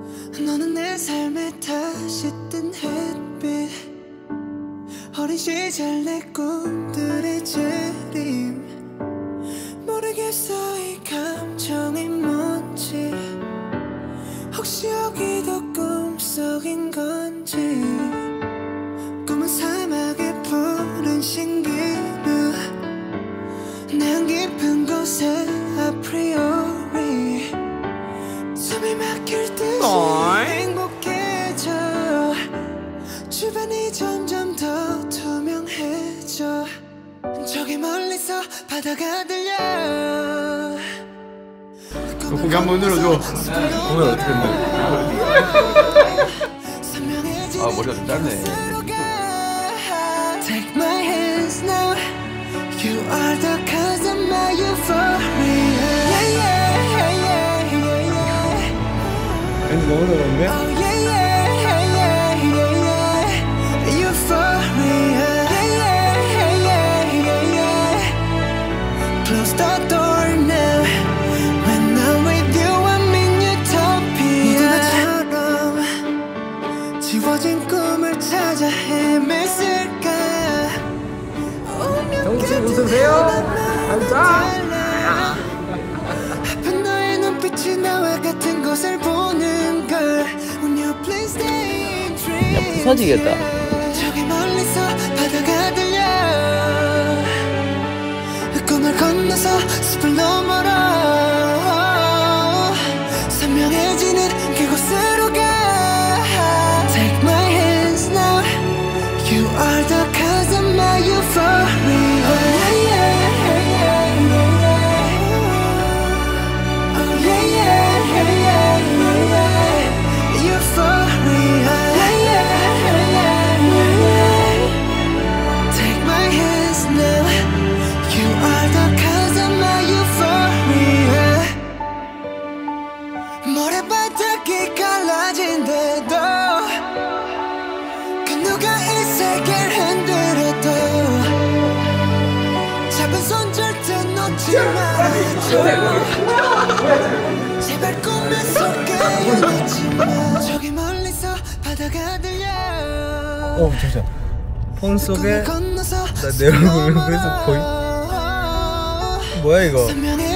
너는 내 삶에 다시 뜬 햇빛 어린 시절 내 꿈들의 재림 모르겠어 이 감정이 뭔지 혹시 여기도 꿈속인 건지 꿈은 사막의 푸른 신기루 난 깊은 곳에 아프리오리 숨이 막힐 듯이 행복해져 주변이 점점 더 투명해져 저기 멀리서 바다가 들려 고개 한번 흔들어줘. 공연 어떻게 했나? 아 머리가 좀 짧네. Take my hands now You are the cause of my euphoria Yeah yeah yeah yeah yeah 왠지 너무 잘하는데? Oh yeah yeah yeah yeah yeah Euphoria Yeah yeah yeah yeah yeah Close the door now When I'm with you I'm in utopia 모두 나처럼 지워진 꿈을 찾아 헤맸을까 정신 웃으세요. 앉아. 아픈 너의 눈빛이 나와 같은 곳을 보는 걸 When you please stay in dreams 야 부서지겠다. 저기 멀리서 바다가 들려 꿈을 건너서 숲을 너머로 선명해지는 그곳으로 가 Take my hands now You are the cause of my euphoria Oh yeah yeah yeah yeah Oh yeah yeah yeah yeah Euphoria Yeah yeah yeah yeah Take my hands now You are the cause of my euphoria 모래바닥이 갈라진대도 그 누가 이 세계를 흔들어도 잡은 손 절대 놓지 말아줘 제발 꿈의 속에 놓지 마 저기 멀리서 바다가 들려 잠시만. 폰 속에 꿈을 건너서 나 내 얼굴을 그래서 거의 뭐야 이거? 선명해